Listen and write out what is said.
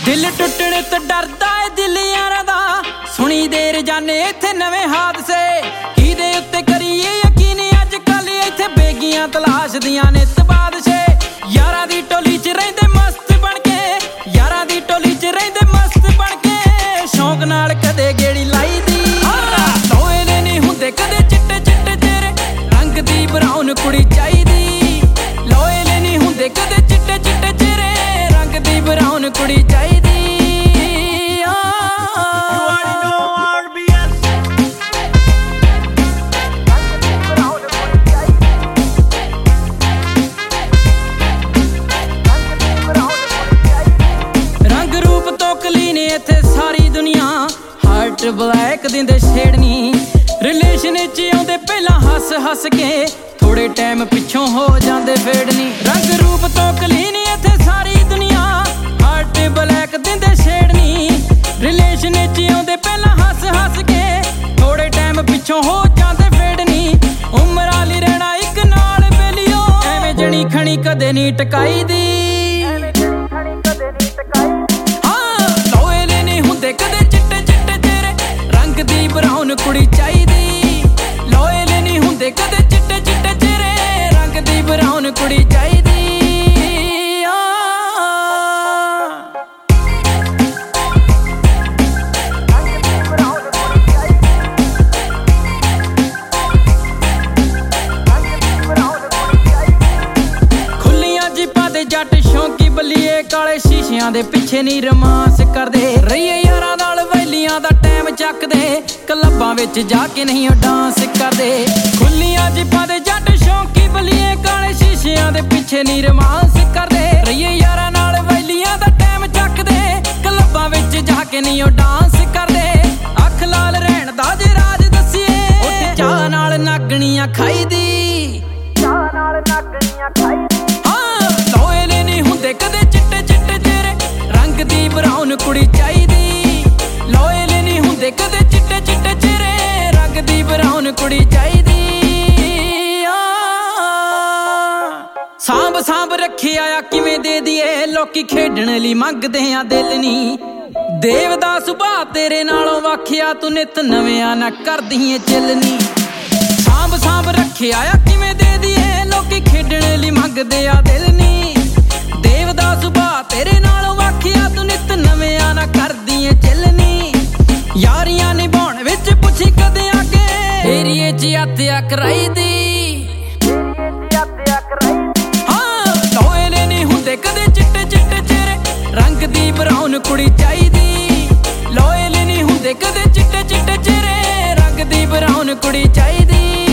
दिल टुटने तो डरदा है दिल यारां दा, सुनी देर जाने इत्थे नवे हादसे किदे उत्ते करिए यकीन अज कल इत्थे बेगियां तलाश दियां नित बादशे। यारां दी टोली च रहिंदे मस्त बनके, यारां दी टोली च रहिंदे मस्त बनके, शौक नाल कदे गेड़ी लाई दी लोए ने नहीं हुंदे कदे चिट्टे चिट्टे चेहरे रंग दी ब्राउन कुड़ी चाहीदी, लोए ने नहीं हुंदे कदे चिट्टे चिट्टे चेहरे रंग दी ब्राउन कुड़ी चाहीदी। ब्लैक दिंदे छेड़नी रिलेशन च आउंदे पहला हस हस के, थोड़े टाइम पिछों हो जांदे फेड़नी। रंग रूप तो क्लीन इत्थे सारी दुनिया, हार्ट ब्लैक दिंदे छेड़नी रिलेशन च आउंदे पहला हस हस के, थोड़े टाइम पिछों हो जांदे फेड़नी। उम्र आली रहना इक नाल बेलियो, एवें जणी खणी कदे नहीं टकाई दी। ब्राउन कुड़ी चाहीदी, लोयल नहीं हुंदे कदे चिट्टे चिट्टे चेहरे रंग दी ब्राउन कुड़ी चाहीदी। खुलियां जिपां दे जट शौकी बलिए, काले शीशियां दे पिछे नहीं रोमांस करदे, रहिए यारां नाल वैलियां दा टाइम चकदे, क्लबां विच जाके नहीं डांस करदे। खुलियां जिपां दे जट शौकी बलिए, काले शीशियां दे पिछे नहीं रोमांस करदे, रहिए यारां नाल वैलियां दा टाइम चकदे, क्लबां विच जाके नहीं डांस करदे। अख लाल रहण दा जे राज दसीए, उठ चाह नाल नागणियां खाईदी, चाह नाल नागणियां खाईदी। हां लोएले नहीं हुंदे कदे चिट्टे चिट्टे चेहरे रंग दी ब्राउन कुड़ी चाहीदी, लोएले नहीं हुंदे कदे चिट्टे चिट्टे चेहरे रंग दी ब्राउन कुड़ी चाहीदी। सांभ सांभ रखे आया किवें दे दिए, लोकी खेडण लई मंगदे आ दिल नी, देव दा सुभाऽ तेरे नालों वाखिया, तू नित नविआं ना करदी ऐ चिलनी। सांभ सांभ रखे आया किवें दे दिए, लोकी खेडण लई मंगदे आ दिल नी, देव दा सुभाऽ तेरे नालों वाखिया, तू नित नविआं ना करदी ऐ चिलनी। यारियां निभाउण विच पुछी कदे आके, एरिए च हत्या कराई दी, हाँ लोएले नहीं हुंदे कदे चिट्टे चिट्टे चेहरे रंग दी ब्राउन कुड़ी चाहीदी, लोएले नहीं हुंदे कदे चिट्टे चिट्टे चेहरे रंग दी ब्राउन कुड़ी चाहीदी।